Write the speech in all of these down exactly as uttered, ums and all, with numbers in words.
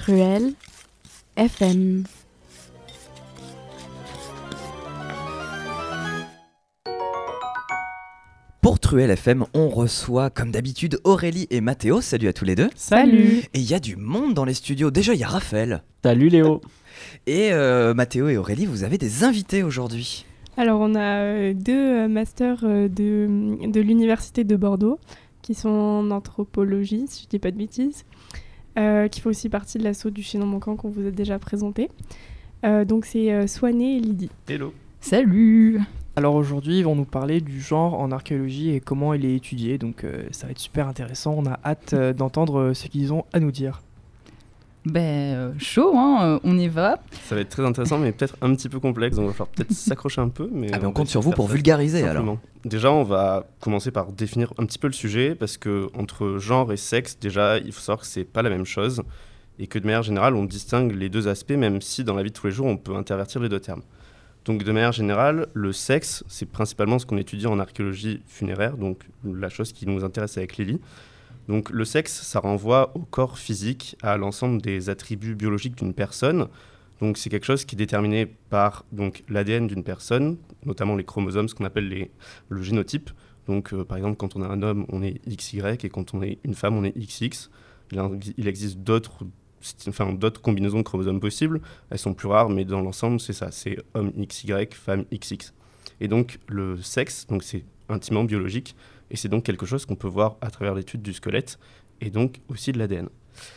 Truelle F M. Pour Truelle F M, on reçoit comme d'habitude Aurélie et Mathéo. Salut à tous les deux. Salut. Et il y a du monde dans les studios. Déjà, il y a Raphaël. Salut Léo. Et euh, Mathéo et Aurélie, vous avez des invités aujourd'hui. Alors, on a euh, deux euh, masters euh, de, de l'Université de Bordeaux qui sont en anthropologie, si je ne dis pas de bêtises, euh, qui font aussi partie de l'assaut du chaînon manquant qu'on vous a déjà présenté. Euh, donc, c'est euh, Swané et Lydie. Hello. Salut. Alors aujourd'hui, ils vont nous parler du genre en archéologie et comment il est étudié, donc euh, ça va être super intéressant. On a hâte euh, d'entendre euh, ce qu'ils ont à nous dire. Ben, euh, chaud, hein, euh, on y va. Ça va être très intéressant, mais peut-être un petit peu complexe, donc il va falloir peut-être s'accrocher un peu. Mais Ah ben on, on compte sur vous pour vulgariser alors. Déjà, on va commencer par définir un petit peu le sujet, parce que entre genre et sexe, déjà, il faut savoir que c'est pas la même chose, et que de manière générale, on distingue les deux aspects, même si dans la vie de tous les jours, on peut intervertir les deux termes. Donc de manière générale, le sexe, c'est principalement ce qu'on étudie en archéologie funéraire, donc la chose qui nous intéresse avec Lily. Donc le sexe, ça renvoie au corps physique, à l'ensemble des attributs biologiques d'une personne. Donc c'est quelque chose qui est déterminé par donc, l'A D N d'une personne, notamment les chromosomes, ce qu'on appelle les, le génotype. Donc euh, par exemple, quand on est un homme, on est X Y, et quand on est une femme, on est X X. Il, il existe d'autres Enfin, d'autres combinaisons de chromosomes possibles, elles sont plus rares, mais dans l'ensemble, c'est ça, c'est homme X Y, femme X X. Et donc, le sexe, donc c'est intimement biologique, et c'est donc quelque chose qu'on peut voir à travers l'étude du squelette, et donc aussi de l'A D N.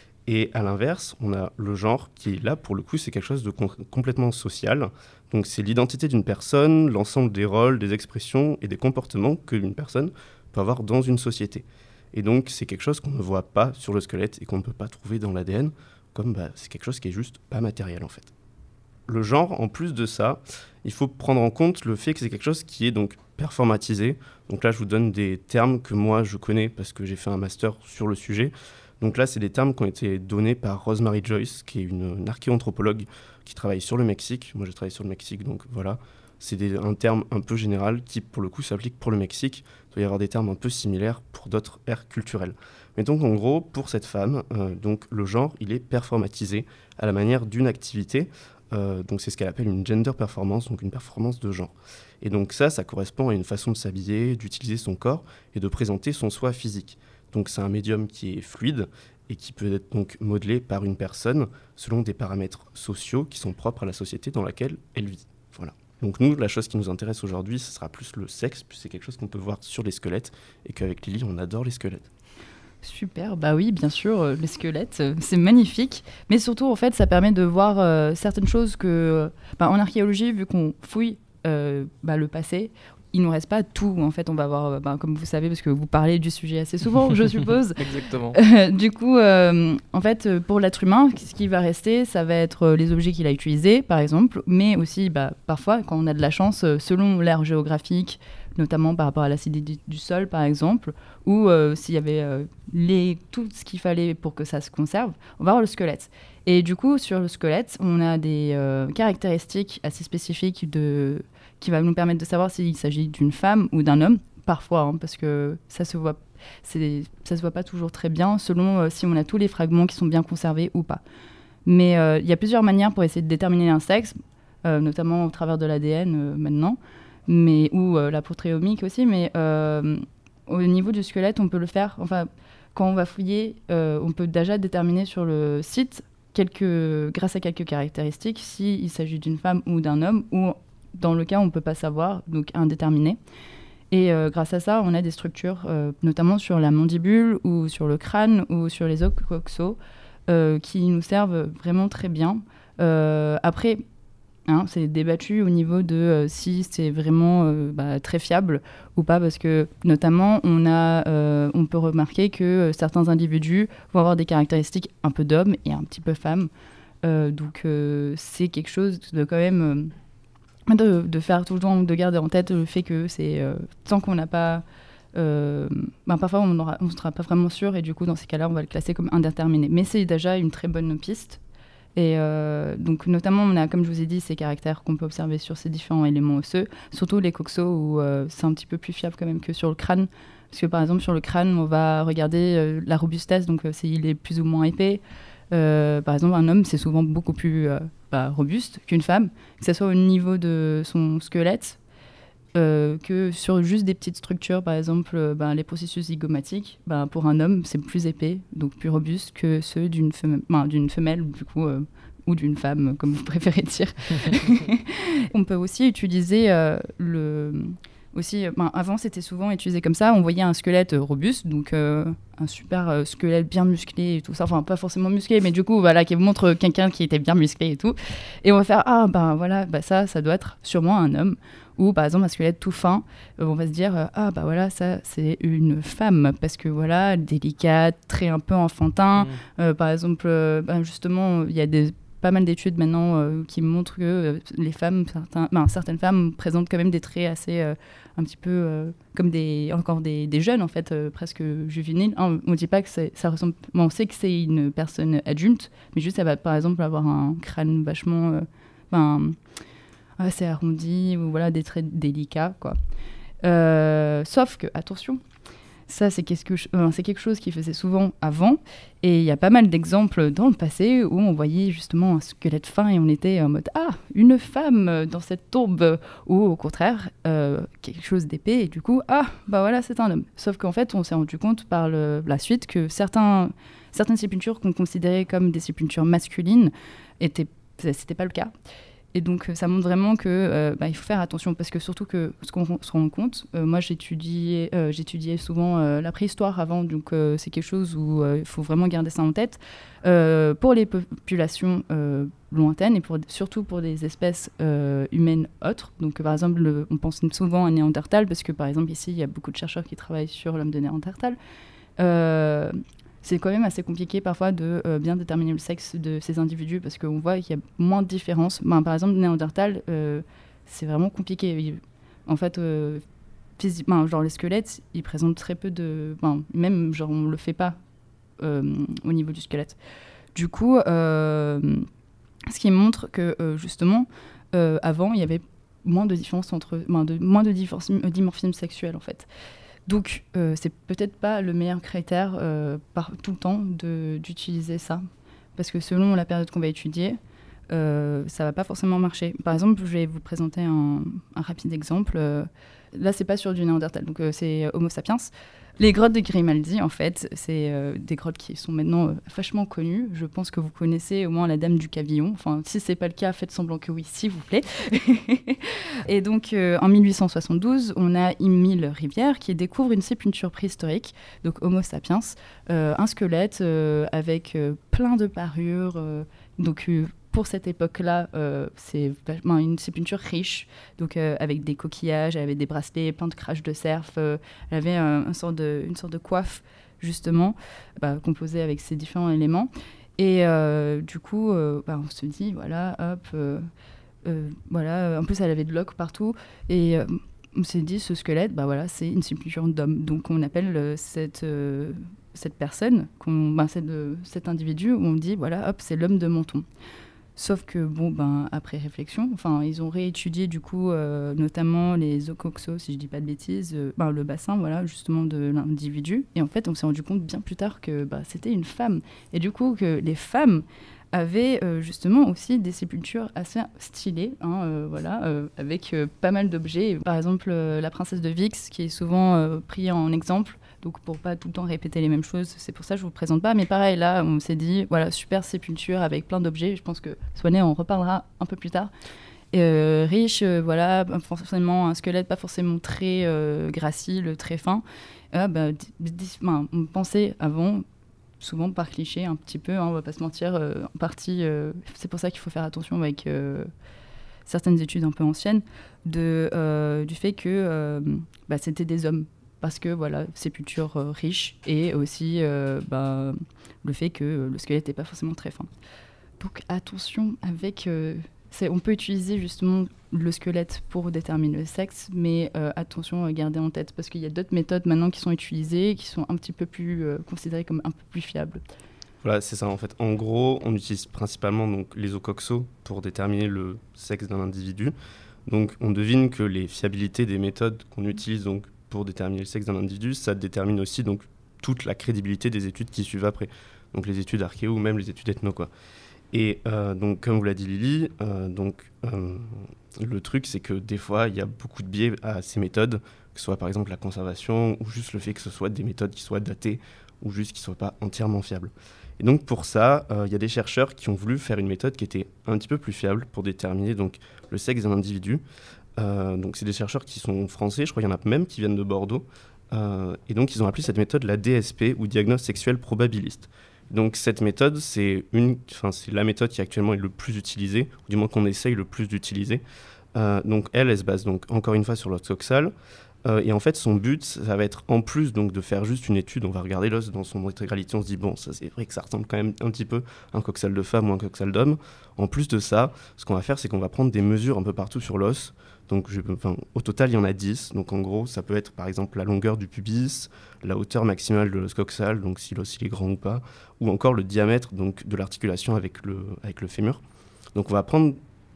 Et à l'inverse, on a le genre qui, là, pour le coup, c'est quelque chose de com- complètement social. Donc, c'est l'identité d'une personne, l'ensemble des rôles, des expressions et des comportements que une personne peut avoir dans une société. Et donc, c'est quelque chose qu'on ne voit pas sur le squelette et qu'on ne peut pas trouver dans l'A D N, comme bah, c'est quelque chose qui est juste pas matériel en fait. Le genre, en plus de ça, il faut prendre en compte le fait que c'est quelque chose qui est donc performatisé. Donc là, je vous donne des termes que moi je connais parce que j'ai fait un master sur le sujet. Donc là, c'est des termes qui ont été donnés par Rosemary Joyce, qui est une, une archéoanthropologue qui travaille sur le Mexique. Moi, je travaille sur le Mexique, donc voilà. C'est des, un terme un peu général qui, pour le coup, s'applique pour le Mexique. Il doit y avoir des termes un peu similaires pour d'autres aires culturelles. Mais donc, en gros, pour cette femme, euh, donc, le genre, il est performatisé à la manière d'une activité. Euh, donc, c'est ce qu'elle appelle une gender performance, donc une performance de genre. Et donc ça, ça correspond à une façon de s'habiller, d'utiliser son corps et de présenter son soi physique. Donc, c'est un médium qui est fluide et qui peut être donc modelé par une personne selon des paramètres sociaux qui sont propres à la société dans laquelle elle vit. Voilà. Donc nous, la chose qui nous intéresse aujourd'hui, ce sera plus le sexe, puisque c'est quelque chose qu'on peut voir sur les squelettes, et qu'avec Lily, on adore les squelettes. Super, bah oui, bien sûr, euh, les squelettes, euh, c'est magnifique. Mais surtout, en fait, ça permet de voir euh, certaines choses que, bah, en archéologie, vu qu'on fouille euh, bah, le passé, il nous reste pas tout. En fait, on va voir, euh, bah, comme vous savez, parce que vous parlez du sujet assez souvent, je suppose. Exactement. Euh, du coup, euh, en fait, pour l'être humain, ce qui va rester, ça va être les objets qu'il a utilisés, par exemple, mais aussi, bah, parfois, quand on a de la chance, selon l'ère géographique, notamment par rapport à l'acidité du sol, par exemple, ou euh, s'il y avait euh, les, tout ce qu'il fallait pour que ça se conserve, on va voir le squelette. Et du coup, sur le squelette, on a des euh, caractéristiques assez spécifiques de, qui va nous permettre de savoir s'il s'agit d'une femme ou d'un homme, parfois, hein, parce que ça se voit, c'est, ça se voit pas toujours très bien, selon euh, si on a tous les fragments qui sont bien conservés ou pas. Mais il euh, y a plusieurs manières pour essayer de déterminer un sexe, euh, notamment au travers de l'A D N euh, maintenant, mais, ou euh, la protéomique aussi, mais euh, au niveau du squelette, on peut le faire, enfin, quand on va fouiller, euh, on peut déjà déterminer sur le site, quelques, grâce à quelques caractéristiques, s'il s'agit d'une femme ou d'un homme, ou dans le cas, on ne peut pas savoir, donc indéterminé. Et euh, grâce à ça, on a des structures, euh, notamment sur la mandibule, ou sur le crâne, ou sur les os coxaux, euh, qui nous servent vraiment très bien. Euh, après, Hein, c'est débattu au niveau de euh, si c'est vraiment euh, bah, très fiable ou pas, parce que notamment on, a, euh, on peut remarquer que euh, certains individus vont avoir des caractéristiques un peu d'homme et un petit peu femme. Euh, donc euh, c'est quelque chose de quand même euh, de, de faire tout le temps, de garder en tête le fait que c'est euh, tant qu'on n'a pas euh, ben parfois on ne sera pas vraiment sûr, et du coup dans ces cas-là on va le classer comme indéterminé, mais c'est déjà une très bonne piste. Et euh, donc, notamment, on a, comme je vous ai dit, ces caractères qu'on peut observer sur ces différents éléments osseux, surtout les coxaux, où euh, c'est un petit peu plus fiable quand même que sur le crâne. Parce que, par exemple, sur le crâne, on va regarder euh, la robustesse, donc euh, s'il est plus ou moins épais, Euh, par exemple, un homme, c'est souvent beaucoup plus euh, bah, robuste qu'une femme, que ce soit au niveau de son squelette, euh, que sur juste des petites structures, par exemple, euh, bah, les processus zygomatiques, bah, pour un homme, c'est plus épais, donc plus robuste que ceux d'une femelle, bah, d'une femelle du coup, euh, ou d'une femme, comme vous préférez dire. On peut aussi utiliser euh, le... Aussi, ben, avant, c'était souvent utilisé comme ça. On voyait un squelette euh, robuste, donc euh, un super euh, squelette bien musclé et tout ça. Enfin, pas forcément musclé, mais du coup, voilà, qui montre quelqu'un qui était bien musclé et tout. Et on va faire, ah, ben voilà, bah, ça, ça doit être sûrement un homme. Ou par exemple, un squelette tout fin, euh, on va se dire, euh, ah, bah voilà, ça, c'est une femme. Parce que voilà, délicate, très un peu enfantin. Mmh. Euh, par exemple, euh, ben, justement, il y a des pas mal d'études maintenant euh, qui montrent que euh, les femmes, certains, ben, certaines femmes présentent quand même des traits assez, euh, un petit peu euh, comme des, encore des, des jeunes en fait, euh, presque juvéniles. Hein, on ne dit pas que c'est, ça ressemble, bon, on sait que c'est une personne adulte, mais juste elle va par exemple avoir un crâne vachement, euh, ben, assez arrondi ou voilà des traits délicats quoi. Euh, sauf que attention. Ça, c'est quelque, euh, c'est quelque chose qui faisait souvent avant. Et il y a pas mal d'exemples dans le passé où on voyait justement un squelette fin et on était en mode « Ah, une femme dans cette tombe !» Ou au contraire, euh, quelque chose d'épais et du coup « Ah, bah voilà, c'est un homme !» Sauf qu'en fait, on s'est rendu compte par le, la suite que certains, certaines sépultures qu'on considérait comme des sépultures masculines, étaient, c'était pas le cas. Et donc, ça montre vraiment qu'il euh, bah, faut faire attention parce que surtout que ce qu'on se rend compte, euh, moi j'étudiais, euh, j'étudiais souvent euh, la préhistoire avant, donc euh, c'est quelque chose où il euh, faut vraiment garder ça en tête. Euh, pour les populations euh, lointaines et pour, surtout pour des espèces euh, humaines autres, donc par exemple, le, on pense souvent à Néandertal parce que par exemple ici, il y a beaucoup de chercheurs qui travaillent sur l'homme de Néandertal. Euh, C'est quand même assez compliqué parfois de euh, bien déterminer le sexe de ces individus parce qu'on voit qu'il y a moins de différences. Ben, par exemple, Néandertal, euh, c'est vraiment compliqué. Il, en fait, euh, physiquement, genre les squelettes, ils présentent très peu de... Ben, même, genre, on ne le fait pas euh, au niveau du squelette. Du coup, euh, ce qui montre que, euh, justement, euh, avant, il y avait moins de différence entre... Ben, de, moins de dimorphisme sexuel, en fait. Donc, euh, c'est peut-être pas le meilleur critère euh, par tout le temps de, d'utiliser ça. Parce que selon la période qu'on va étudier, euh, ça va pas forcément marcher. Par exemple, je vais vous présenter un, un rapide exemple. Euh, là, c'est pas sur du Néandertal, donc euh, c'est Homo sapiens. Les grottes de Grimaldi, en fait, c'est euh, des grottes qui sont maintenant euh, vachement connues. Je pense que vous connaissez au moins la Dame du Cavillon. Enfin, si c'est pas le cas, faites semblant que oui, s'il vous plaît. Et donc, euh, en mille huit cent soixante-douze, on a Émile Rivière qui découvre une sépulture préhistorique, donc Homo sapiens, euh, un squelette euh, avec euh, plein de parures, euh, donc euh, pour cette époque-là, euh, c'est une sépulture riche, donc euh, avec des coquillages, elle avait des bracelets, plein de craches de cerf, euh, elle avait un, un sort de, une sorte de coiffe, justement, bah, composée avec ces différents éléments. Et euh, du coup, euh, bah, on se dit, voilà, hop, euh, euh, voilà, en plus elle avait de l'oc partout, et euh, on s'est dit, ce squelette, bah voilà, c'est une sépulture d'homme. Donc on appelle euh, cette... Euh, cette personne, qu'on, ben, cette, euh, cet individu, où on dit, voilà, hop, c'est l'homme de Menton. Sauf que, bon, ben, après réflexion, enfin, ils ont réétudié, du coup, euh, notamment les ocoxos, si je dis pas de bêtises, euh, ben, le bassin, voilà, justement, de l'individu. Et en fait, on s'est rendu compte bien plus tard que bah, c'était une femme. Et du coup, que les femmes avaient euh, justement aussi des sépultures assez stylées, hein, euh, voilà, euh, avec euh, pas mal d'objets. Par exemple, euh, la princesse de Vix, qui est souvent euh, prise en exemple. Donc, pour pas tout le temps répéter les mêmes choses, c'est pour ça que je vous le présente pas. Mais pareil, là, on s'est dit, voilà, super sépulture avec plein d'objets. Je pense que Swané en reparlera un peu plus tard. Euh, riche, euh, voilà, forcément un squelette pas forcément très euh, gracile, très fin. Euh, bah, d- d- ben, on pensait avant, souvent par cliché, un petit peu, hein, on va pas se mentir, euh, en partie. Euh, c'est pour ça qu'il faut faire attention avec euh, certaines études un peu anciennes, de, euh, du fait que euh, bah, c'était des hommes. Parce que, voilà, sépulture euh, riche et aussi euh, bah, le fait que le squelette n'est pas forcément très fin. Donc, attention avec... Euh, c'est, on peut utiliser justement le squelette pour déterminer le sexe, mais euh, attention à garder en tête, parce qu'il y a d'autres méthodes maintenant qui sont utilisées, qui sont un petit peu plus euh, considérées comme un peu plus fiables. Voilà, c'est ça en fait. En gros, on utilise principalement donc, les ocoxos pour déterminer le sexe d'un individu. Donc, on devine que les fiabilités des méthodes qu'on utilise donc, pour déterminer le sexe d'un individu, ça détermine aussi donc, toute la crédibilité des études qui suivent après. Donc les études archéo ou même les études ethno, quoi. Et euh, donc, comme vous l'a dit Lily, euh, donc, euh, le truc, c'est que des fois, il y a beaucoup de biais à ces méthodes, que ce soit par exemple la conservation, ou juste le fait que ce soit des méthodes qui soient datées, ou juste qui ne soient pas entièrement fiables. Et donc, pour ça, il euh, y a des chercheurs qui ont voulu faire une méthode qui était un petit peu plus fiable pour déterminer donc, le sexe d'un individu. Euh, donc, c'est des chercheurs qui sont français, je crois qu'il y en a même qui viennent de Bordeaux. Euh, et donc, ils ont appelé cette méthode la D S P, ou diagnostic sexuel probabiliste. Donc cette méthode, c'est, une, c'est la méthode qui actuellement est le plus utilisée, ou du moins qu'on essaye le plus d'utiliser. Euh, donc elle, elle se base donc, encore une fois sur l'os coxal. Euh, et en fait, son but, ça va être en plus donc, de faire juste une étude, on va regarder l'os dans son intégralité, on se dit, bon, ça c'est vrai que ça ressemble quand même un petit peu à un coxal de femme ou un coxal d'homme. En plus de ça, ce qu'on va faire, c'est qu'on va prendre des mesures un peu partout sur l'os. Donc, je, enfin, au total, il y en a dix. Donc, en gros, ça peut être, par exemple, la longueur du pubis, la hauteur maximale de l'os coxal, donc si l'os il est grand ou pas, ou encore le diamètre donc, de l'articulation avec le, avec le fémur. Donc, on va prendre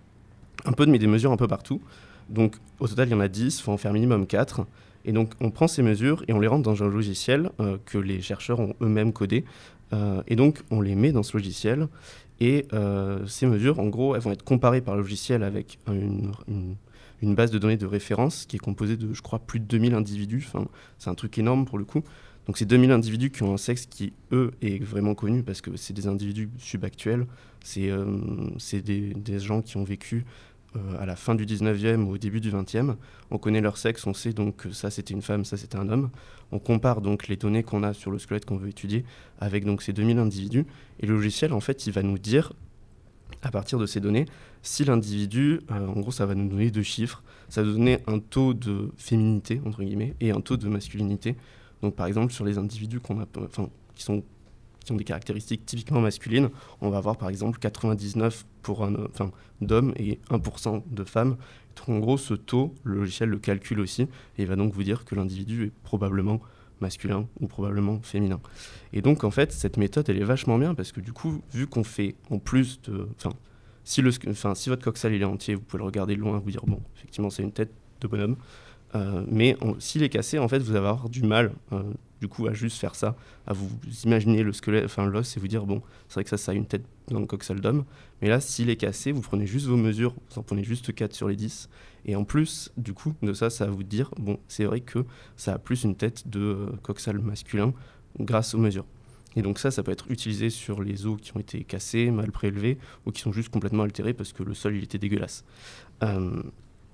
un peu de, des mesures un peu partout. Donc, au total, il y en a dix, il faut en faire minimum quatre. Et donc, on prend ces mesures et on les rentre dans un logiciel euh, que les chercheurs ont eux-mêmes codé. Euh, et donc, on les met dans ce logiciel. Et euh, ces mesures, en gros, elles vont être comparées par le logiciel avec une... une une base de données de référence qui est composée de, je crois, plus de deux mille individus. Enfin, c'est un truc énorme pour le coup. Donc, c'est deux mille individus qui ont un sexe qui, eux, est vraiment connu parce que c'est des individus subactuels. C'est, euh, c'est des, des gens qui ont vécu euh, à la fin du dix-neuvième ou au début du vingtième. On connaît leur sexe, on sait donc que ça, c'était une femme, ça, c'était un homme. On compare donc les données qu'on a sur le squelette qu'on veut étudier avec donc, ces deux mille individus. Et le logiciel, en fait, il va nous dire, à partir de ces données, si l'individu, euh, en gros, ça va nous donner deux chiffres, ça va nous donner un taux de féminité, entre guillemets, et un taux de masculinité. Donc, par exemple, sur les individus qu'on a, enfin, qui, sont, qui ont des caractéristiques typiquement masculines, on va avoir, par exemple, quatre-vingt-dix-neuf pour un, enfin, d'hommes et un pour cent de femmes. Donc, en gros, ce taux, le logiciel le calcule aussi, et il va donc vous dire que l'individu est probablement masculin ou probablement féminin. Et donc, en fait, cette méthode, elle est vachement bien parce que du coup, vu qu'on fait en plus de... Enfin, si, le, enfin, si votre coxal il est entier, vous pouvez le regarder de loin et vous dire, bon, effectivement, c'est une tête de bonhomme. Euh, mais on, s'il est cassé, en fait, vous allez avoir du mal, euh, du coup, à juste faire ça, à vous imaginer le squelette, enfin l'os, et vous dire, bon, c'est vrai que ça, ça a une tête dans le coxal d'homme. Mais là, s'il est cassé, vous prenez juste vos mesures, vous en prenez juste quatre sur les dix. Et en plus, du coup, de ça, ça va vous dire, bon, c'est vrai que ça a plus une tête de euh, coxal masculin grâce aux mesures. Et donc ça, ça peut être utilisé sur les os qui ont été cassés, mal prélevés, ou qui sont juste complètement altérés parce que le sol, il était dégueulasse. Euh,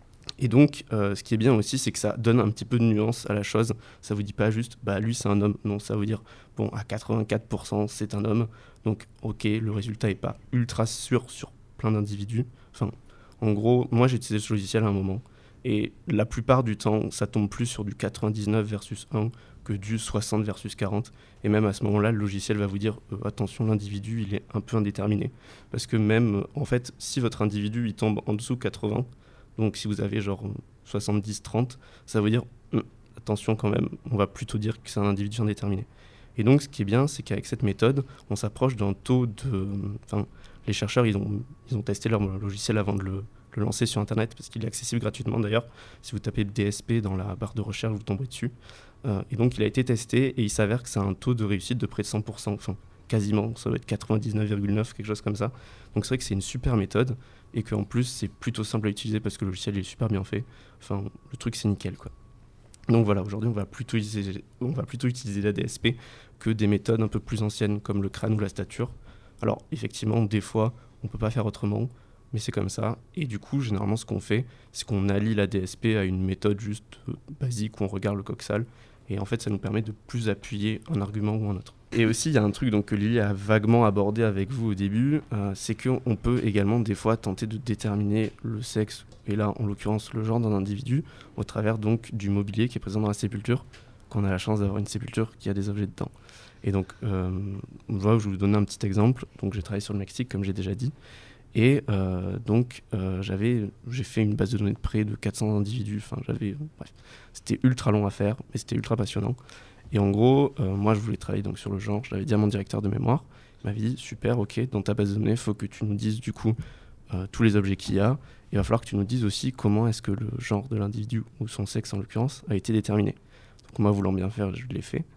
et donc, euh, ce qui est bien aussi, c'est que ça donne un petit peu de nuance à la chose. Ça vous dit pas juste, bah lui, c'est un homme. Non, ça veut dire, bon, à quatre-vingt-quatre pour cent, c'est un homme. Donc, ok, le résultat est pas ultra sûr sur plein d'individus. Enfin, en gros, moi, j'ai utilisé ce logiciel à un moment. Et la plupart du temps, ça tombe plus sur du quatre-vingt-dix-neuf versus un que du soixante versus quarante. Et même à ce moment-là, le logiciel va vous dire euh, attention, l'individu, il est un peu indéterminé. Parce que même, en fait, si votre individu, il tombe en dessous quatre-vingts, donc si vous avez genre soixante-dix trente, ça veut dire euh, attention quand même, on va plutôt dire que c'est un individu indéterminé. Et donc, ce qui est bien, c'est qu'avec cette méthode, on s'approche d'un taux de... Enfin, les chercheurs, ils ont, ils ont testé leur logiciel avant de le... le lancer sur Internet, parce qu'il est accessible gratuitement d'ailleurs. Si vous tapez D S P dans la barre de recherche, vous tomberez dessus. Euh, et donc, il a été testé et il s'avère que ça a un taux de réussite de près de cent pour cent, enfin quasiment, ça doit être quatre-vingt-dix-neuf virgule neuf, quelque chose comme ça. Donc, c'est vrai que c'est une super méthode et qu'en plus, c'est plutôt simple à utiliser parce que le logiciel est super bien fait. Enfin, le truc, c'est nickel, quoi. Donc voilà, aujourd'hui, on va plutôt utiliser, on va plutôt utiliser la D S P que des méthodes un peu plus anciennes comme le crâne ou la stature. Alors, effectivement, des fois, on ne peut pas faire autrement. Mais c'est comme ça. Et du coup, généralement, ce qu'on fait, c'est qu'on allie la D S P à une méthode juste euh, basique où on regarde le coxal. Et en fait, ça nous permet de plus appuyer un argument ou un autre. Et aussi, il y a un truc donc, que Lily a vaguement abordé avec vous au début, euh, c'est qu'on peut également des fois tenter de déterminer le sexe, et là, en l'occurrence, le genre d'un individu, au travers donc du mobilier qui est présent dans la sépulture, qu'on a la chance d'avoir une sépulture qui a des objets dedans. Et donc, euh, voilà, je vais vous donner un petit exemple. Donc, j'ai travaillé sur le Mexique, comme j'ai déjà dit. Et euh, donc, euh, j'avais, j'ai fait une base de données de près de quatre cents individus. Enfin, j'avais, euh, bref, c'était ultra long à faire, mais c'était ultra passionnant. Et en gros, euh, moi, je voulais travailler donc, sur le genre. Je l'avais dit à mon directeur de mémoire. Il m'avait dit, super, ok, dans ta base de données, il faut que tu nous dises du coup euh, tous les objets qu'il y a. Et il va falloir que tu nous dises aussi comment est-ce que le genre de l'individu, ou son sexe en l'occurrence, a été déterminé. Donc moi, voulant bien faire, je l'ai fait.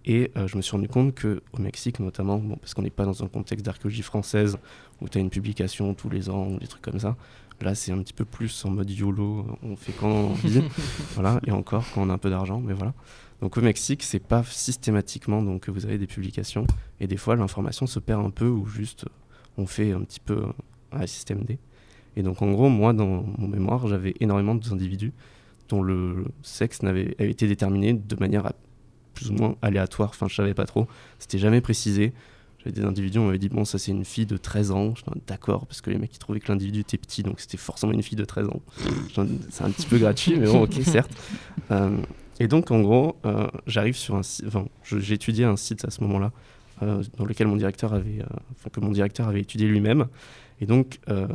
Et euh, je me suis rendu compte qu'au Mexique notamment, bon, parce qu'on n'est pas dans un contexte d'archéologie française où tu as une publication tous les ans ou des trucs comme ça, là c'est un petit peu plus en mode YOLO, on fait quand on a envie, voilà, et encore quand on a un peu d'argent, mais voilà. Donc au Mexique, c'est pas systématiquement donc, que vous avez des publications, et des fois l'information se perd un peu ou juste on fait un petit peu un système D. Et donc en gros, moi dans mon mémoire, j'avais énormément d'individus dont le sexe n'avait, avait été déterminé de manière à, plus ou moins aléatoire, enfin je savais pas trop, c'était jamais précisé. J'avais des individus, on m'avait dit bon ça c'est une fille de treize ans, je dis, d'accord, parce que les mecs ils trouvaient que l'individu était petit, donc c'était forcément une fille de treize ans. Je dis, c'est un petit peu gratuit, mais bon ok certes. Euh, et donc en gros, euh, j'arrive sur un site, enfin je, j'ai étudié un site à ce moment-là, euh, dans lequel mon directeur avait, euh, enfin, que mon directeur avait étudié lui-même, et donc euh,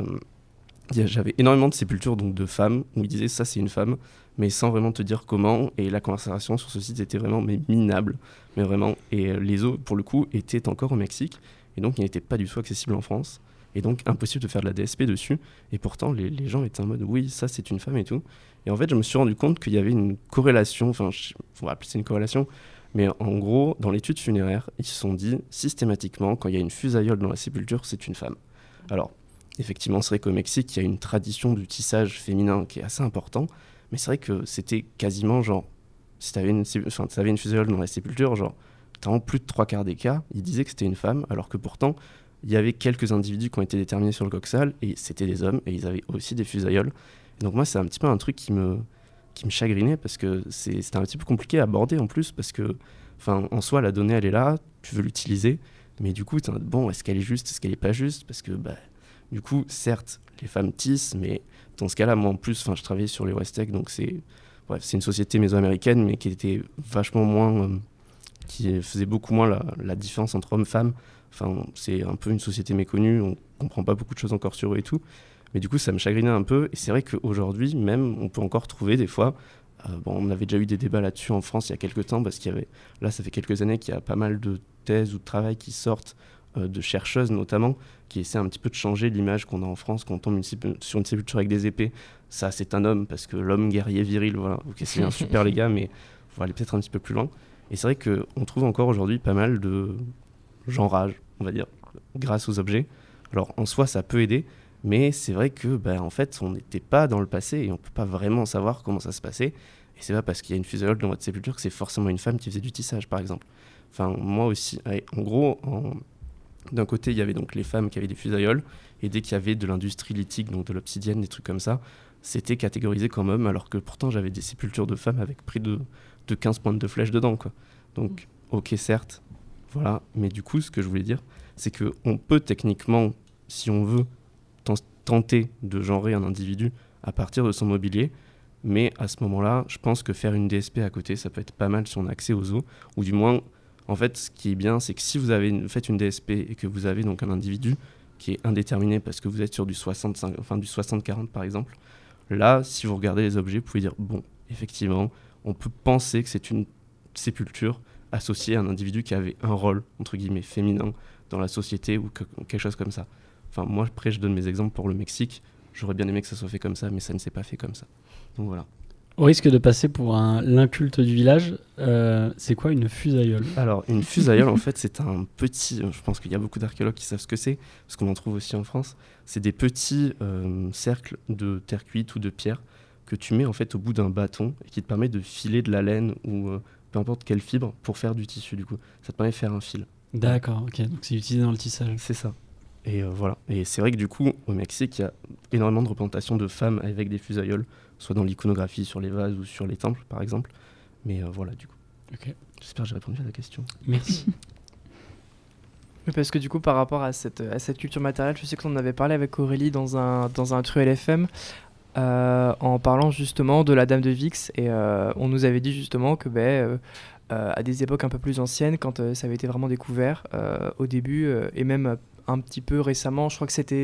j'avais énormément de sépultures donc de femmes où il disait ça c'est une femme, mais sans vraiment te dire comment, et la conversation sur ce site était vraiment mais minable, mais vraiment, et les os pour le coup étaient encore au Mexique, et donc il n'était pas du tout accessible en France, et donc impossible de faire de la D S P dessus, et pourtant les, les gens étaient en mode oui ça c'est une femme et tout, et en fait je me suis rendu compte qu'il y avait une corrélation, enfin on va appeler ça une corrélation, mais en gros dans l'étude funéraire ils se sont dit systématiquement quand il y a une fusaïole dans la sépulture c'est une femme. Alors effectivement, c'est vrai qu'au Mexique, il y a une tradition du tissage féminin qui est assez important, mais c'est vrai que c'était quasiment genre, si tu avais une, enfin, t'avais une fusaïole dans la sépulture, genre, dans plus de trois quarts des cas, ils disaient que c'était une femme, alors que pourtant, il y avait quelques individus qui ont été déterminés sur le coxal, et c'était des hommes, et ils avaient aussi des fusaïoles. Et donc moi, c'est un petit peu un truc qui me, qui me chagrinait, parce que c'est, c'était un petit peu compliqué à aborder en plus, parce que, enfin, en soi, la donnée, elle est là, tu veux l'utiliser, mais du coup, t'es en mode, bon, est-ce qu'elle est juste, est-ce qu'elle est pas juste, parce que, bah, du coup, certes, les femmes tissent, mais dans ce cas-là, moi en plus, je travaillais sur les Westech, donc c'est, bref, c'est une société mésoaméricaine, mais qui était vachement moins, euh, qui faisait beaucoup moins la, la différence entre hommes et femmes. Enfin, c'est un peu une société méconnue, on comprend pas beaucoup de choses encore sur eux et tout. Mais du coup, ça me chagrinait un peu. Et c'est vrai qu'aujourd'hui, même, on peut encore trouver des fois, euh, bon, on avait déjà eu des débats là-dessus en France il y a quelques temps, parce qu'il y avait, là, ça fait quelques années qu'il y a pas mal de thèses ou de travail qui sortent, euh, de chercheuses notamment, qui essaient un petit peu de changer l'image qu'on a en France quand on tombe une sép- sur une sépulture avec des épées. Ça, c'est un homme, parce que l'homme guerrier viril, voilà, ok, c'est bien super les gars, mais il faut aller peut-être un petit peu plus loin. Et c'est vrai qu'on trouve encore aujourd'hui pas mal de genrage, on va dire, grâce aux objets. Alors en soi, ça peut aider, mais c'est vrai que, bah, en fait, on n'était pas dans le passé et on peut pas vraiment savoir comment ça se passait. Et c'est pas parce qu'il y a une fusaïole dans votre sépulture que c'est forcément une femme qui faisait du tissage, par exemple. Enfin, moi aussi, allez, en gros, en... d'un côté, il y avait donc les femmes qui avaient des fusaïoles, et dès qu'il y avait de l'industrie lithique, donc de l'obsidienne, des trucs comme ça, c'était catégorisé comme homme, alors que pourtant j'avais des sépultures de femmes avec près de, de quinze pointes de flèche dedans, quoi. Donc, ok, certes, voilà, mais du coup, ce que je voulais dire, c'est qu'on peut techniquement, si on veut, t- tenter de genrer un individu à partir de son mobilier, mais à ce moment-là, je pense que faire une D S P à côté, ça peut être pas mal si on a accès aux os, ou du moins, en fait, ce qui est bien, c'est que si vous avez une, faites une D S P et que vous avez donc un individu qui est indéterminé parce que vous êtes sur du soixante-cinq, enfin du soixante quarante par exemple, là, si vous regardez les objets, vous pouvez dire, bon, effectivement, on peut penser que c'est une sépulture associée à un individu qui avait un rôle, entre guillemets, féminin dans la société ou que, quelque chose comme ça. Enfin, moi, après, je donne mes exemples pour le Mexique. J'aurais bien aimé que ça soit fait comme ça, mais ça ne s'est pas fait comme ça. Donc voilà. Au risque de passer pour un l'inculte du village, euh, c'est quoi une fusaïole ? Alors, une fusaïole, en fait, c'est un petit... Je pense qu'il y a beaucoup d'archéologues qui savent ce que c'est, parce qu'on en trouve aussi en France. C'est des petits euh, cercles de terre cuite ou de pierre que tu mets en fait au bout d'un bâton et qui te permet de filer de la laine ou euh, peu importe quelle fibre pour faire du tissu, du coup. Ça te permet de faire un fil. D'accord, ok. Donc c'est utilisé dans le tissage. C'est ça. Et euh, voilà. Et c'est vrai que du coup, au Mexique, il y a énormément de représentations de femmes avec des fusaïoles, soit dans l'iconographie sur les vases ou sur les temples, par exemple. Mais euh, voilà, du coup. Ok. J'espère que j'ai répondu à la question. Merci. Parce que du coup, par rapport à cette, à cette culture matérielle, je sais qu'on en avait parlé avec Aurélie dans un, dans un Truel F M, euh, en parlant justement de la Dame de Vix. Et euh, on nous avait dit justement que ben, euh, euh, à des époques un peu plus anciennes, quand euh, ça avait été vraiment découvert, euh, au début, euh, et même un petit peu récemment, je crois que c'était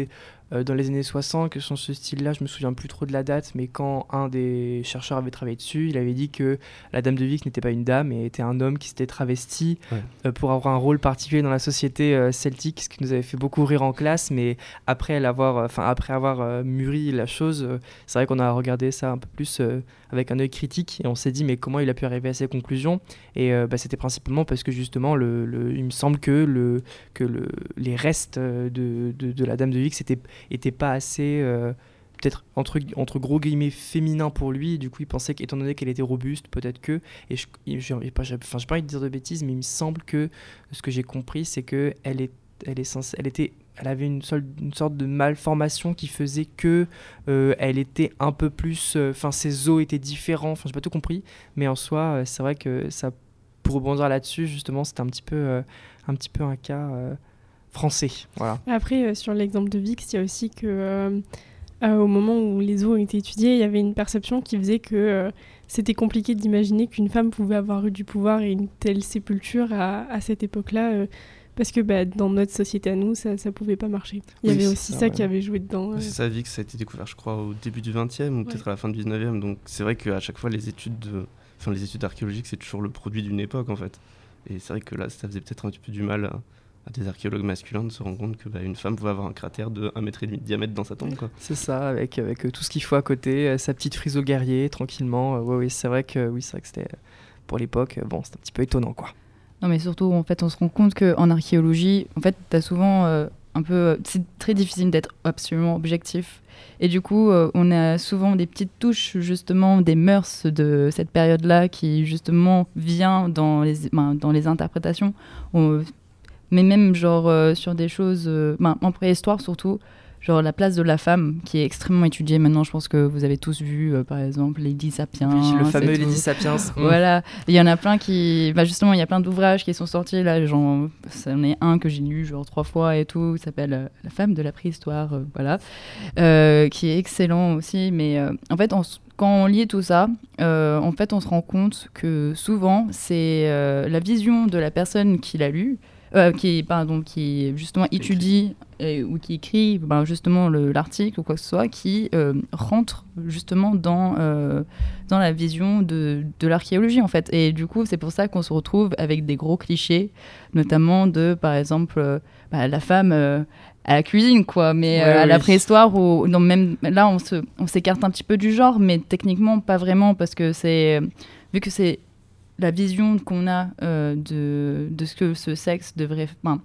euh, dans les années soixante, que sont ce style-là, je me souviens plus trop de la date, mais quand un des chercheurs avait travaillé dessus, il avait dit que la Dame de Vix n'était pas une dame, mais était un homme qui s'était travesti Ouais. euh, pour avoir un rôle particulier dans la société euh, celtique, ce qui nous avait fait beaucoup rire en classe, mais après l'avoir, enfin après avoir euh, mûri la chose, euh, c'est vrai qu'on a regardé ça un peu plus euh, avec un œil critique, et on s'est dit mais comment il a pu arriver à ces conclusions, et euh, bah, c'était principalement parce que justement, le, le, il me semble que, le, que le, les restes de, de, de la Dame de Vix étaient, étaient pas assez, euh, peut-être entre, entre gros guillemets, féminins pour lui, et du coup il pensait qu'étant donné qu'elle était robuste, peut-être que, et je n'ai j'ai pas, j'ai, pas envie de dire de bêtises, mais il me semble que ce que j'ai compris, c'est qu'elle est, elle est censée, elle était... Elle avait une, seule, une sorte de malformation qui faisait que euh, elle était un peu plus, enfin euh, ses os étaient différents. Enfin, j'ai pas tout compris, mais en soi, euh, c'est vrai que ça, pour rebondir là-dessus, justement, c'était un petit peu, euh, un petit peu un cas euh, français. Voilà. Après, euh, sur l'exemple de Vix, il y a aussi que euh, euh, au moment où les os ont été étudiés, il y avait une perception qui faisait que euh, c'était compliqué d'imaginer qu'une femme pouvait avoir eu du pouvoir et une telle sépulture à, à cette époque-là. Euh, Parce que bah, dans notre société à nous, ça ne pouvait pas marcher. Il y Oui, avait c'est aussi ça, ça, ouais. qui avait joué dedans. C'est ça, Vix, ça a été découvert, je crois, au début du vingtième ou Ouais. peut-être à la fin du dix-neuvième. Donc c'est vrai qu'à chaque fois, les études, de... enfin, les études archéologiques, c'est toujours le produit d'une époque, en fait. Et c'est vrai que là, ça faisait peut-être un petit peu du mal à, à des archéologues masculins de se rendre compte que bah, une femme pouvait avoir un cratère de un mètre et demi de diamètre dans sa tombe, quoi. C'est ça, avec, avec euh, tout ce qu'il faut à côté, euh, sa petite frise au guerrier, tranquillement. Euh, ouais, oui, c'est vrai que, oui, c'est vrai que c'était, pour l'époque, euh, bon, c'était un petit peu étonnant, quoi. Non, mais surtout, en fait, on se rend compte qu'en archéologie, en fait, t'as souvent euh, un peu... C'est très difficile d'être absolument objectif. Et du coup, euh, on a souvent des petites touches, justement, des mœurs de cette période-là qui, justement, vient dans les, ben, dans les interprétations. On, mais même, genre, euh, sur des choses... Euh, ben, en préhistoire, surtout, genre la place de la femme, qui est extrêmement étudiée maintenant. Je pense que vous avez tous vu, euh, par exemple, Lady Sapiens. Oui, le fameux et tout. Lady Sapiens. Voilà, il y en a plein qui... Bah justement, il y a plein d'ouvrages qui sont sortis, là, genre, c'en est un que j'ai lu genre trois fois et tout, qui s'appelle euh, La femme de la préhistoire, euh, voilà, euh, qui est excellent aussi, mais euh, en fait, on s- quand on lit tout ça, euh, en fait, on se rend compte que souvent, c'est euh, la vision de la personne qui l'a lu, euh, qui, pardon, qui justement étudie et, ou qui écrit ben, justement le, l'article ou quoi que ce soit, qui euh, rentre justement dans, euh, dans la vision de, de l'archéologie en fait. Et du coup, c'est pour ça qu'on se retrouve avec des gros clichés, notamment de, par exemple, euh, bah, la femme euh, à la cuisine, quoi, mais Ouais, euh, à oui. la préhistoire, ou, non, même là, on, se, on s'écarte un petit peu du genre, mais techniquement, pas vraiment, parce que c'est, vu que c'est la vision qu'on a euh, de, de ce que ce sexe devrait... Enfin,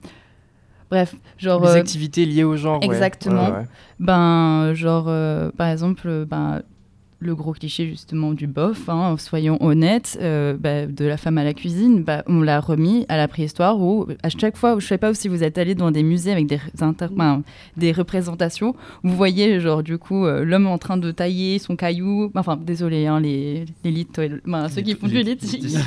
bref, genre... Les euh, activités liées au genre. ouais. exactement. Ouais, ouais. ben, genre, euh, par exemple, ben, le gros cliché justement du bof, hein, soyons honnêtes, euh, bah, de la femme à la cuisine, bah, on l'a remis à la préhistoire où, à chaque fois, je sais pas si vous êtes allé dans des musées avec des, inter- ben, des représentations, vous voyez, genre, du coup, euh, l'homme en train de tailler son caillou, enfin, désolé, hein, les, les lit- ben, ceux qui font du lit,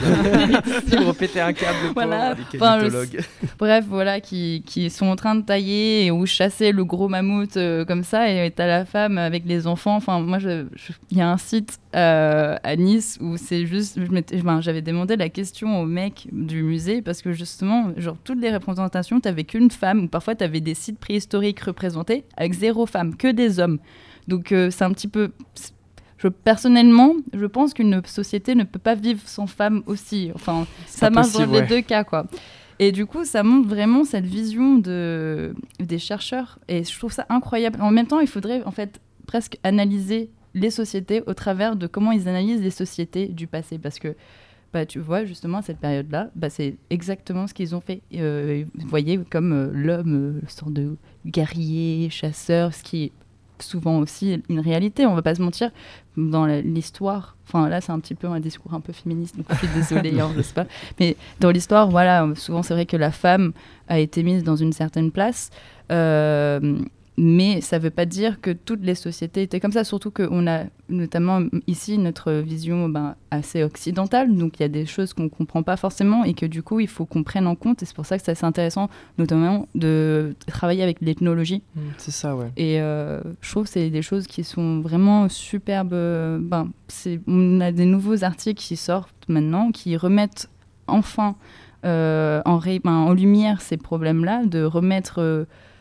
Ils vont péter un câble. Voilà. Les Enfin, le- calyptologues. bref, voilà, qui, qui sont en train de tailler ou chasser le gros mammouth euh, comme ça, et t'as la femme avec les enfants. Enfin, moi, je- je- il y a un site euh, à Nice où c'est juste, je m'étais- ben, j'avais demandé la question au mec du musée parce que justement, genre toutes les représentations, t'avais qu'une femme, ou parfois t'avais des sites préhistoriques représentés avec zéro femme, que des hommes. Donc euh, c'est un petit peu. Je, personnellement, je pense qu'une société ne peut pas vivre sans femme aussi. Enfin, ça marche dans impossible, les ouais. deux cas, quoi. Et du coup, ça montre vraiment cette vision de, des chercheurs. Et je trouve ça incroyable. En même temps, il faudrait en fait presque analyser les sociétés au travers de comment ils analysent les sociétés du passé. Parce que, bah, tu vois, justement, à cette période-là, bah, c'est exactement ce qu'ils ont fait. Euh, vous voyez, comme euh, l'homme, euh, le sorte de guerrier, chasseur, ce qui est souvent aussi une réalité, on va pas se mentir, dans la- l'histoire, enfin là c'est un petit peu un discours un peu féministe, donc je suis désolée, hein, je sais pas, mais dans l'histoire, voilà, souvent c'est vrai que la femme a été mise dans une certaine place, euh, mais ça veut pas dire que toutes les sociétés étaient comme ça, surtout qu'on a notamment ici notre vision ben, assez occidentale, donc il y a des choses qu'on comprend pas forcément et que du coup il faut qu'on prenne en compte, et c'est pour ça que c'est assez intéressant notamment de travailler avec l'ethnologie. Mm, c'est ça, ouais. Et euh, je trouve que c'est des choses qui sont vraiment superbes. euh, Ben, c'est, on a des nouveaux articles qui sortent maintenant, qui remettent enfin euh, en, ré, ben, en lumière ces problèmes-là, de remettre euh,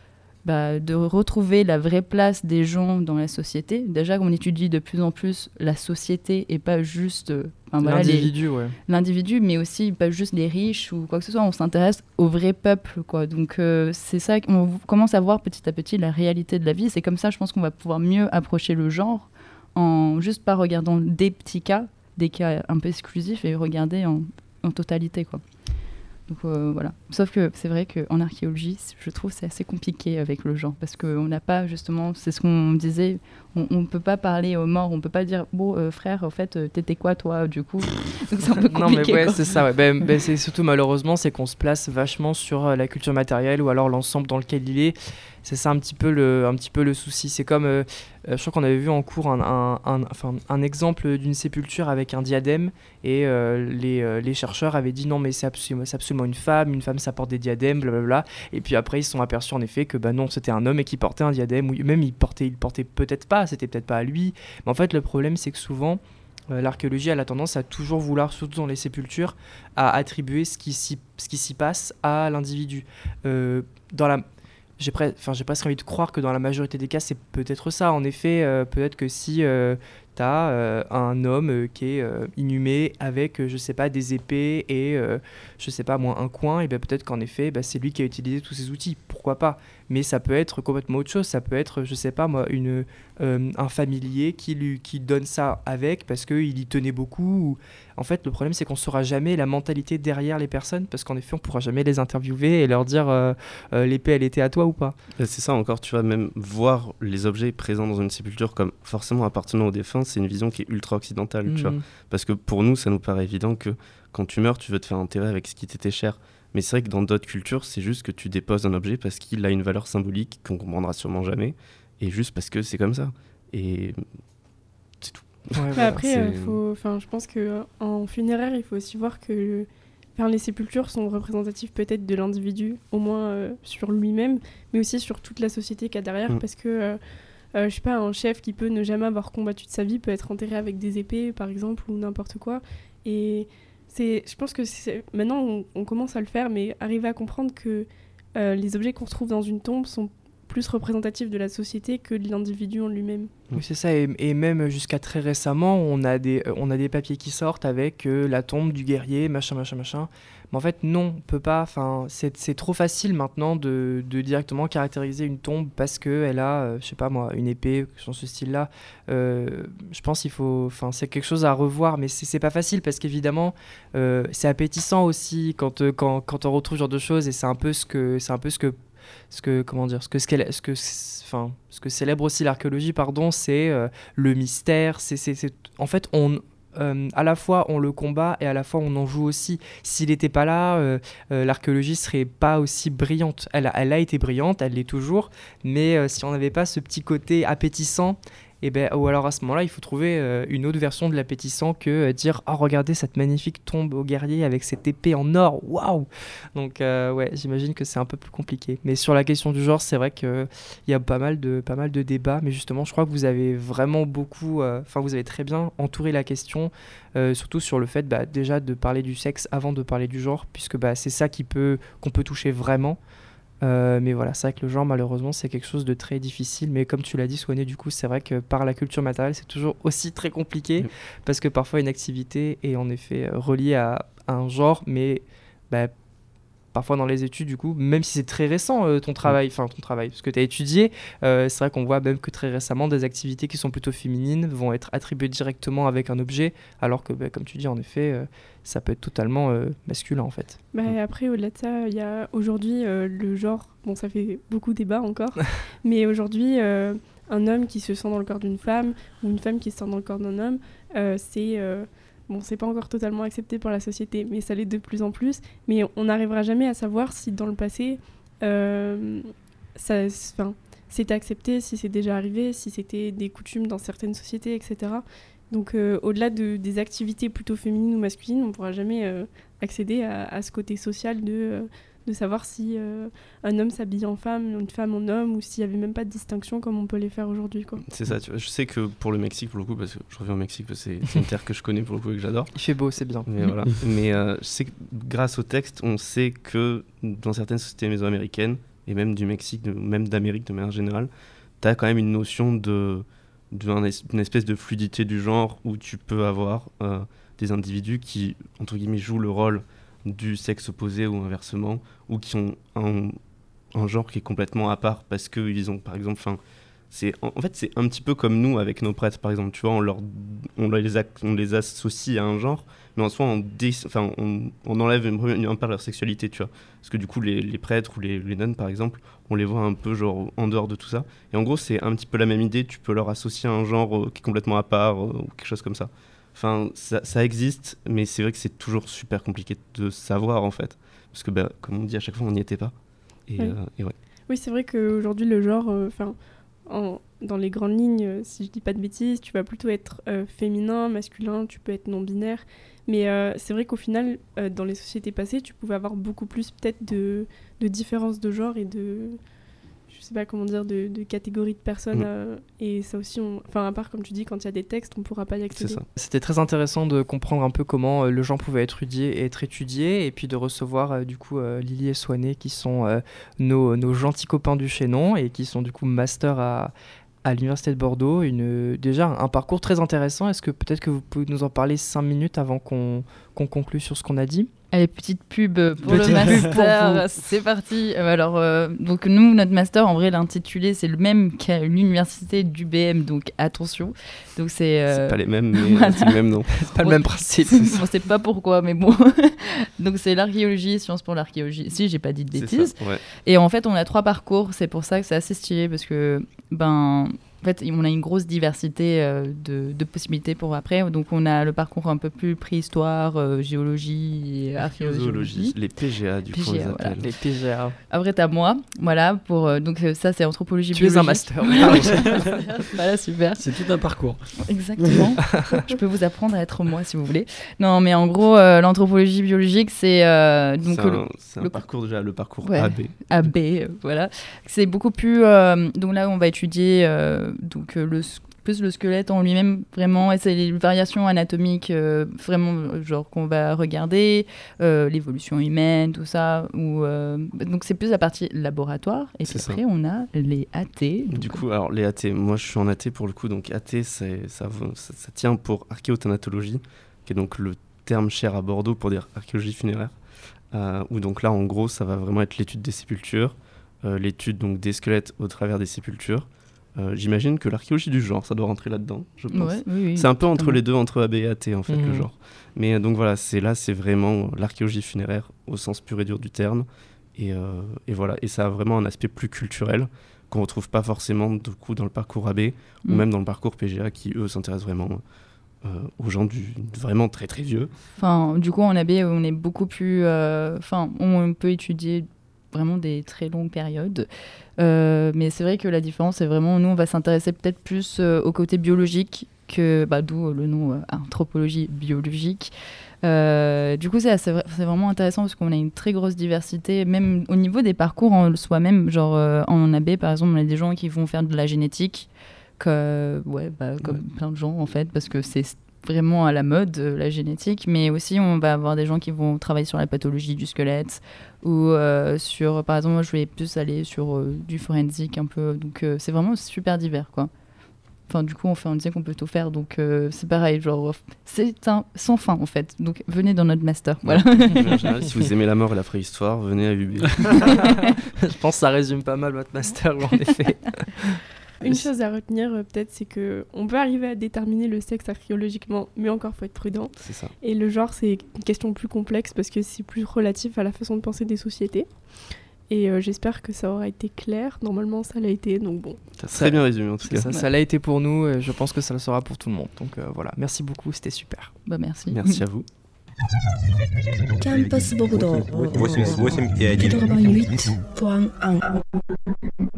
bah, de retrouver la vraie place des gens dans la société. Déjà, on étudie de plus en plus la société et pas juste euh, enfin, voilà, L'individu, les... ouais. L'individu, mais aussi pas juste les riches ou quoi que ce soit. On s'intéresse au vrai peuple, quoi. Donc, euh, c'est ça qu'on commence à voir petit à petit la réalité de la vie. C'est comme ça, je pense qu'on va pouvoir mieux approcher le genre en juste pas regardant des petits cas, des cas un peu exclusifs et regarder en, en totalité, quoi. Donc euh, voilà. Sauf que c'est vrai qu'en archéologie, je trouve c'est assez compliqué avec le genre parce qu'on n'a pas justement, c'est ce qu'on disait, on ne peut pas parler aux morts, on ne peut pas dire bon euh, frère, en fait, euh, t'étais quoi toi du coup. Donc c'est un peu compliqué. Non mais ouais, quoi. c'est ça. Ouais. Ben, ben, c'est surtout malheureusement, c'est qu'on se place vachement sur euh, la culture matérielle ou alors l'ensemble dans lequel il est. C'est ça un petit peu le, un petit peu le souci. C'est comme, euh, euh, je crois qu'on avait vu en cours un, un, un, enfin, un exemple d'une sépulture avec un diadème et euh, les, euh, les chercheurs avaient dit non mais c'est absolument, c'est absolument une femme, une femme ça porte des diadèmes, blablabla. Et puis après ils se sont aperçus en effet que bah non c'était un homme et qui portait un diadème, ou même il portait, il portait peut-être pas, c'était peut-être pas à lui. Mais en fait le problème c'est que souvent euh, l'archéologie elle a tendance à toujours vouloir, surtout dans les sépultures, à attribuer ce qui s'y, ce qui s'y passe à l'individu. Euh, dans la J'ai, pre- j'ai presque envie de croire que dans la majorité des cas, c'est peut-être ça. En effet, euh, peut-être que si euh, tu as euh, un homme euh, qui est euh, inhumé avec, euh, je sais pas, des épées et, euh, je sais pas, moi, un coin, et ben peut-être qu'en effet, bah, c'est lui qui a utilisé tous ces outils. Pourquoi pas ? Mais ça peut être complètement autre chose. Ça peut être, je sais pas, moi, une, euh, un familier qui, lui, qui donne ça avec parce qu'il y tenait beaucoup. Ou... En fait, le problème, c'est qu'on ne saura jamais la mentalité derrière les personnes parce qu'en effet, on ne pourra jamais les interviewer et leur dire euh, euh, l'épée, elle était à toi ou pas. Et c'est ça encore, tu vas même voir les objets présents dans une sépulture comme forcément appartenant aux défunts, c'est une vision qui est ultra occidentale, Mmh. tu vois. Parce que pour nous, ça nous paraît évident que quand tu meurs, tu veux te faire enterrer avec ce qui t'était cher. Mais c'est vrai que dans d'autres cultures, c'est juste que tu déposes un objet parce qu'il a une valeur symbolique qu'on comprendra sûrement jamais, et juste parce que c'est comme ça. Et c'est tout. Ouais, Mais voilà. après, c'est- euh, faut, enfin, je pense qu'en funéraire, il faut aussi voir que enfin, les sépultures sont représentatives peut-être de l'individu, au moins euh, sur lui-même, mais aussi sur toute la société qu'il y a derrière, Mm. parce que, euh, euh, je sais pas, un chef qui peut ne jamais avoir combattu de sa vie peut être enterré avec des épées, par exemple, ou n'importe quoi. Et c'est, je pense que c'est, maintenant, on, on commence à le faire, mais arriver à comprendre que euh, les objets qu'on retrouve dans une tombe sont plus représentatifs de la société que de l'individu en lui-même. Oui, c'est ça, et, et même jusqu'à très récemment, on a des, euh, on a des papiers qui sortent avec euh, la tombe du guerrier, machin, machin, machin. Mais en fait, non, on peut pas, enfin, c'est, c'est trop facile maintenant de, de directement caractériser une tombe parce qu'elle a, euh, je sais pas moi, une épée, dans ce style-là. Euh, je pense qu'il faut, enfin, c'est quelque chose à revoir, mais c'est, c'est pas facile parce qu'évidemment, euh, c'est appétissant aussi quand, euh, quand, quand on retrouve ce genre de choses et c'est un peu ce que, c'est un peu ce que ce que comment dire ce que ce qu'elle ce que enfin ce que célèbre aussi l'archéologie pardon c'est euh, le mystère c'est, c'est c'est en fait on euh, à la fois on le combat et à la fois on en joue aussi. S'il n'était pas là, euh, euh, l'archéologie serait pas aussi brillante. Elle a, elle a été brillante, elle l'est toujours, mais euh, si on n'avait pas ce petit côté appétissant, et ben, ou alors à ce moment-là, il faut trouver euh, une autre version de l'appétissant que euh, dire « Oh, regardez cette magnifique tombe au guerrier avec cette épée en or, waouh !» Donc, euh, ouais, j'imagine que c'est un peu plus compliqué. Mais sur la question du genre, c'est vrai qu'il y a pas mal, de, pas mal de débats. Mais justement, je crois que vous avez vraiment beaucoup... Enfin, euh, vous avez très bien entouré la question, euh, surtout sur le fait bah, déjà de parler du sexe avant de parler du genre, puisque bah, c'est ça qui peut, qu'on peut toucher vraiment. Euh, mais voilà, c'est vrai que le genre, malheureusement, c'est quelque chose de très difficile. Mais comme tu l'as dit, Swané, du coup, c'est vrai que par la culture matérielle, c'est toujours aussi très compliqué. Mmh. Parce que parfois, une activité est en effet reliée à, à un genre, mais bah, parfois dans les études, du coup, même si c'est très récent, euh, ton travail, enfin ton travail, ce que tu as étudié, euh, c'est vrai qu'on voit même que très récemment, des activités qui sont plutôt féminines vont être attribuées directement avec un objet, alors que, bah, comme tu dis, en effet, euh, ça peut être totalement euh, masculin, en fait. Bah, après, au-delà de ça, il y a aujourd'hui euh, le genre, bon, ça fait beaucoup débat encore, mais aujourd'hui, euh, un homme qui se sent dans le corps d'une femme, ou une femme qui se sent dans le corps d'un homme, euh, c'est... Euh, Bon, c'est pas encore totalement accepté par la société, mais ça l'est de plus en plus. Mais on n'arrivera jamais à savoir si dans le passé, euh, ça, c'était accepté, si c'est déjà arrivé, si c'était des coutumes dans certaines sociétés, et cetera. Donc, euh, au-delà de, des activités plutôt féminines ou masculines, on ne pourra jamais euh, accéder à, à ce côté social de, euh, de savoir si euh, un homme s'habille en femme, une femme en homme, ou s'il n'y avait même pas de distinction comme on peut les faire aujourd'hui, quoi. C'est ça, tu vois, je sais que pour le Mexique, pour le coup, parce que je reviens au Mexique, parce que c'est, c'est une terre que je connais pour le coup et que j'adore. Il fait beau, c'est bien. Mais voilà. Mais euh, je sais que grâce au texte, on sait que dans certaines sociétés mésoaméricaines, et même du Mexique, de, même d'Amérique de manière générale, tu as quand même une notion de, d'une espèce de fluidité du genre où tu peux avoir euh, des individus qui, entre guillemets, jouent le rôle du sexe opposé ou inversement, ou qui ont un, un genre qui est complètement à part parce qu'ils ont, par exemple, fin, c'est, en, en fait, c'est un petit peu comme nous avec nos prêtres, par exemple, tu vois, on, leur, on, les, a, on les associe à un genre, mais en soi, on, dé, enfin, on, on enlève une, un peu leur sexualité, tu vois, parce que du coup, les, les prêtres ou les, les nonnes, par exemple, on les voit un peu genre en dehors de tout ça, et en gros, c'est un petit peu la même idée, tu peux leur associer un genre euh, qui est complètement à part, euh, ou quelque chose comme ça. Enfin, ça, ça existe, mais c'est vrai que c'est toujours super compliqué de savoir, en fait. Parce que, bah, comme on dit, à chaque fois, on n'y était pas. Et, oui. Euh, et ouais. Oui, c'est vrai qu'aujourd'hui, le genre, enfin, euh, dans les grandes lignes, euh, si je dis pas de bêtises, tu vas plutôt être euh, féminin, masculin, tu peux être non-binaire. Mais euh, c'est vrai qu'au final, euh, dans les sociétés passées, tu pouvais avoir beaucoup plus, peut-être, de, de différences de genre et de... je sais pas comment dire, de, de catégories de personnes. Mmh. Euh, et ça aussi, on... enfin, à part, comme tu dis, quand il y a des textes, on pourra pas y accéder. C'est ça. C'était très intéressant de comprendre un peu comment euh, le genre pouvait être étudié, être étudié, et puis de recevoir, euh, du coup, euh, Lily et Swané, qui sont euh, nos, nos gentils copains du chaînon, et qui sont, du coup, master à, à l'Université de Bordeaux. Une, déjà, un parcours très intéressant. Est-ce que peut-être que vous pouvez nous en parler cinq minutes avant qu'on, qu'on conclue sur ce qu'on a dit ? Allez, petite pub pour petite le master, c'est parti. Alors, euh, donc nous, notre master, en vrai, l'intitulé, c'est le même qu'à l'université d'U B M, donc attention. Donc c'est. Euh... C'est pas les mêmes, mais voilà. C'est le même nom. C'est pas le même principe. On sait pas pourquoi, mais bon. Donc c'est l'archéologie et sciences pour l'archéologie. Si, j'ai pas dit de bêtises. Ça, ouais. Et en fait, on a trois parcours. C'est pour ça que c'est assez stylé parce que ben. En fait, on a une grosse diversité euh, de, de possibilités pour après. Donc, on a le parcours un peu plus préhistoire, euh, géologie, et archéologie. Les P G A, du P G A, coup, on les voilà. appelle. Les P G A. Après, t'as moi. Voilà. Pour, euh, donc, euh, ça, c'est anthropologie tu biologique. Tu es un master. Voilà, super. C'est tout un parcours. Exactement. Je peux vous apprendre à être moi, si vous voulez. Non, mais en gros, euh, l'anthropologie biologique, c'est... Euh, donc, c'est un, le, c'est un le, parcours, déjà, le parcours ouais, A B. A B, euh, voilà. C'est beaucoup plus... Euh, donc là, on va étudier... Euh, donc, euh, le plus le squelette en lui-même, vraiment, et c'est les variations anatomiques, euh, vraiment, genre, qu'on va regarder, euh, l'évolution humaine, tout ça, ou, euh, donc c'est plus la partie laboratoire, et puis après, on a les A T. Du coup, alors, les A T, moi, je suis en A T pour le coup, donc A T, c'est, ça, ça, ça tient pour archéothanatologie, qui est donc le terme cher à Bordeaux pour dire archéologie funéraire, euh, où donc là, en gros, ça va vraiment être l'étude des sépultures, euh, l'étude donc des squelettes au travers des sépultures. Euh, j'imagine que l'archéologie du genre, ça doit rentrer là-dedans, je pense. Ouais, oui, oui, c'est un peu entre mmh. les deux, entre A B et A T, en fait, mmh. le genre. Mais donc voilà, c'est là, c'est vraiment l'archéologie funéraire au sens pur et dur du terme. Et, euh, et voilà, et ça a vraiment un aspect plus culturel qu'on ne retrouve pas forcément du coup, dans le parcours A B mmh. ou même dans le parcours P G A qui, eux, s'intéressent vraiment euh, aux gens du, vraiment très très vieux. Enfin, du coup, en A B, on est beaucoup plus... Enfin, euh, on peut étudier vraiment des très longues périodes. Euh, mais c'est vrai que la différence, c'est vraiment, nous, on va s'intéresser peut-être plus euh, au côté biologique, que, bah, d'où le nom euh, anthropologie biologique. Euh, du coup, c'est, assez, c'est vraiment intéressant parce qu'on a une très grosse diversité, même au niveau des parcours en soi-même. Genre, euh, en A B, par exemple, on a des gens qui vont faire de la génétique, que, ouais, bah, comme ouais. plein de gens, en fait, parce que c'est vraiment à la mode, euh, la génétique, mais aussi on va avoir des gens qui vont travailler sur la pathologie du squelette ou euh, sur, par exemple, moi je vais plus aller sur euh, du forensique un peu, donc euh, c'est vraiment super divers, quoi. Enfin, du coup, on fait, on disait qu'on peut tout faire, donc euh, c'est pareil, genre, c'est un sans fin, en fait. Donc, venez dans notre master, voilà. En général, si vous aimez la mort et la préhistoire, venez à U B. Je pense que ça résume pas mal votre master, en effet. Une chose à retenir, euh, peut-être, c'est qu'on peut arriver à déterminer le sexe archéologiquement, mais encore, il faut être prudent. C'est ça. Et le genre, c'est une question plus complexe parce que c'est plus relatif à la façon de penser des sociétés. Et euh, j'espère que ça aura été clair. Normalement, ça l'a été, donc bon. T'as très bien résumé, en tout cas. Ça, ça l'a été pour nous, et je pense que ça le sera pour tout le monde. Donc euh, voilà, merci beaucoup, c'était super. Bah, merci. Merci à vous. Campus Bordeaux quatre-vingt-huit point un